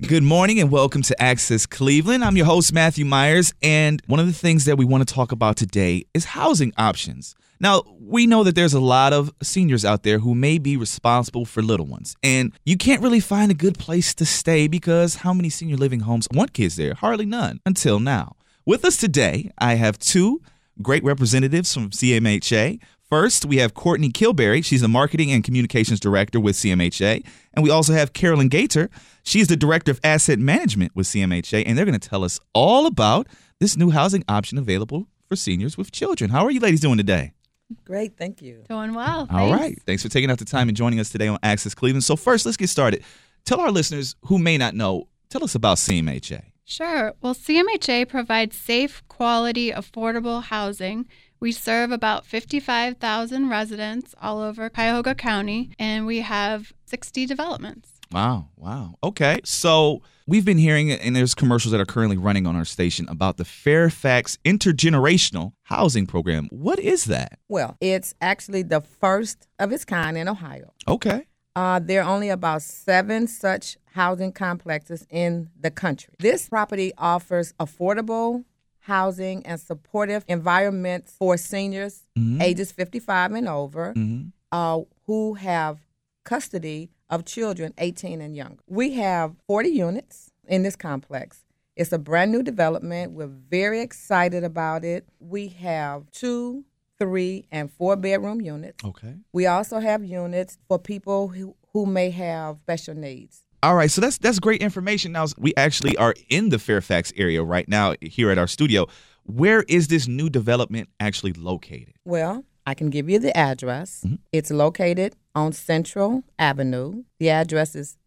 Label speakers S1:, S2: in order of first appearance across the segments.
S1: Good morning and welcome to Access Cleveland. I'm your host, Matthew Myers, and one of the things that we want to talk about today is housing options. Now, we know that there's a lot of seniors out there who may be responsible for little ones, and you can't really find a good place to stay because how many senior living homes want kids there? Hardly none until now. With us today, I have two great representatives from CMHA. First, we have Courtney Kilberry. She's the Marketing and Communications Director with CMHA. And we also have Carolyn Gator. She's the Director of Asset Management with CMHA. And they're going to tell us all about this new housing option available for seniors with children. How are you ladies doing today?
S2: Great, thank you.
S3: Doing well.
S1: All right. Thanks for taking out the time and joining us today on Access Cleveland. So first, let's get started. Tell our listeners who may not know, tell us about CMHA.
S3: Sure. Well, CMHA provides safe, quality, affordable housing. We serve about 55,000 residents all over Cuyahoga County, and we have 60 developments.
S1: Wow. Okay. So we've been hearing, and there's commercials that are currently running on our station about the Fairfax Intergenerational Housing Program. What is that?
S2: Well, it's actually the first of its kind in Ohio.
S1: Okay.
S2: There are only about 7 such housing complexes in the country. This property offers affordable housing and supportive environments for seniors ages 55 and over who have custody of children 18 and younger. We have 40 units in this complex. It's a brand new development. We're very excited about it. We have 2, 3, and 4 bedroom units.
S1: Okay.
S2: We also have units for people who may have special needs.
S1: All right, so that's great information. Now, we actually are in the Fairfax area right now here at our studio. Where is this new development actually located?
S2: Well, I can give you the address. It's located on Central Avenue. The address is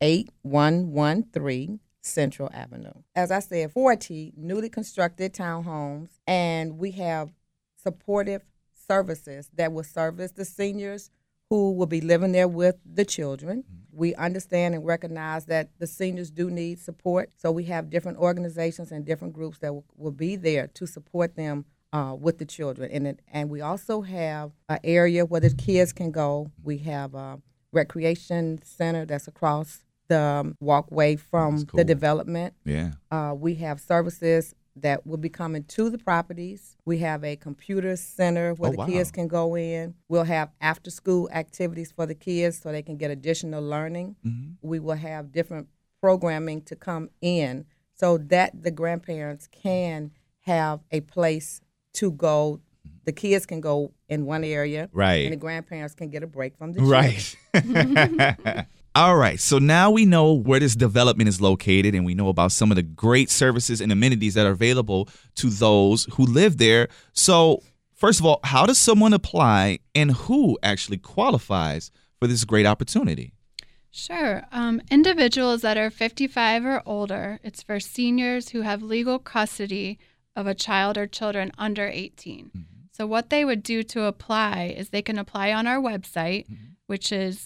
S2: 8113 Central Avenue. As I said, 40 newly constructed townhomes, and we have supportive services that will service the seniors who will be living there with the children. We understand and recognize that the seniors do need support, so we have different organizations and different groups that will be there to support them with the children. And we also have an area where the kids can go. We have a recreation center that's across the walkway from the development.
S1: Yeah.
S2: We have services that will be coming to the properties. We have a computer center where the kids can go in. We'll have after-school activities for the kids so they can get additional learning. We will have different programming to come in so that the grandparents can have a place to go. The kids can go in one area,
S1: right,
S2: and the grandparents can get a break from the children.
S1: Right. All right, so now we know where this development is located, and we know about some of the great services and amenities that are available to those who live there. So, first of all, how does someone apply, and who actually qualifies for this great opportunity?
S3: Sure. Individuals that are 55 or older, it's for seniors who have legal custody of a child or children under 18. So what they would do to apply is they can apply on our website, which is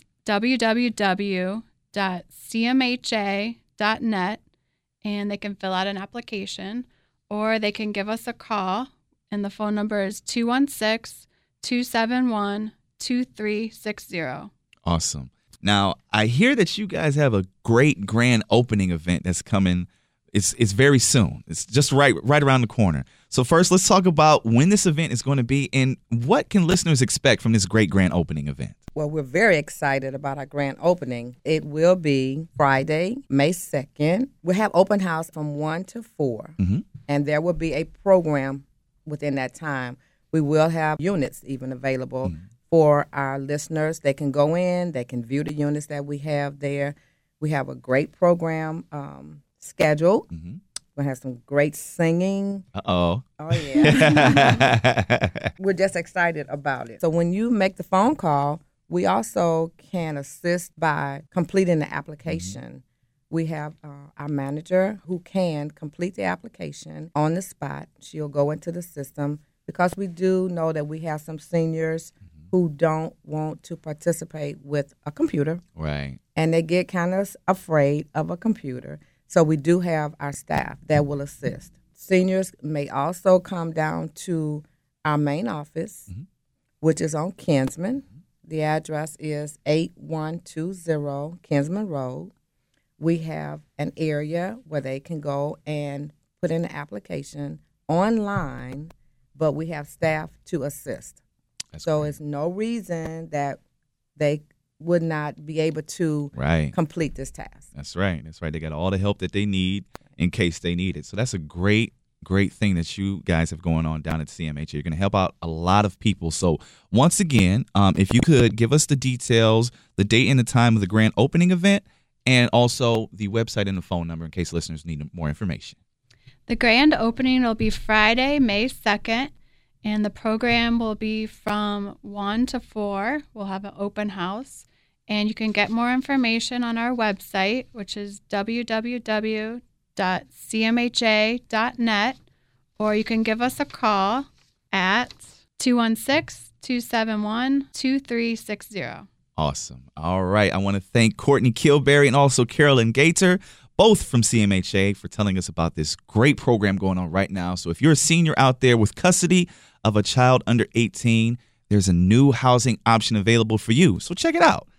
S3: www.cmha.net, and they can fill out an application, or they can give us a call, and the phone number is 216-271-2360.
S1: Awesome. Now, I hear that you guys have a great grand opening event that's coming. It's very soon. It's just right around the corner. So first, let's talk about when this event is going to be and what can listeners expect from this great grand opening event.
S2: Well, we're very excited about our grand opening. It will be Friday, May 2nd. We'll have open house from 1 to 4, and there will be a program within that time. We will have units even available for our listeners. They can go in, they can view the units that we have there. We have a great program scheduled. We'll have some great singing.
S1: Uh-oh.
S2: Oh, yeah. We're just excited about it. So when you make the phone call, we also can assist by completing the application. We have our manager who can complete the application on the spot. She'll go into the system because we do know that we have some seniors who don't want to participate with a computer.
S1: Right.
S2: And they get kind of afraid of a computer. So we do have our staff that will assist. Seniors may also come down to our main office, which is on Kinsman. The address is 8120 Kinsman Road. we have an area where they can go and put in an application online, but we have staff to assist. So it's no reason that they would not be able to complete this task.
S1: That's right. They got all the help that they need in case they need it. So that's a great thing that you guys have going on down at CMHA. You're going to help out a lot of people. So once again, if you could give us the details, the date and the time of the grand opening event, and also the website and the phone number in case listeners need more information.
S3: The grand opening will be Friday, May 2nd, and the program will be from 1 to 4. We'll have an open house, and you can get more information on our website, which is www.cmha.net, or you can give us a call at 216-271-2360.
S1: Awesome. All right. I want to thank Courtney Kilberry and also Carolyn Gator, both from CMHA, for telling us about this great program going on right now. So if you're a senior out there with custody of a child under 18, there's a new housing option available for you. So check it out.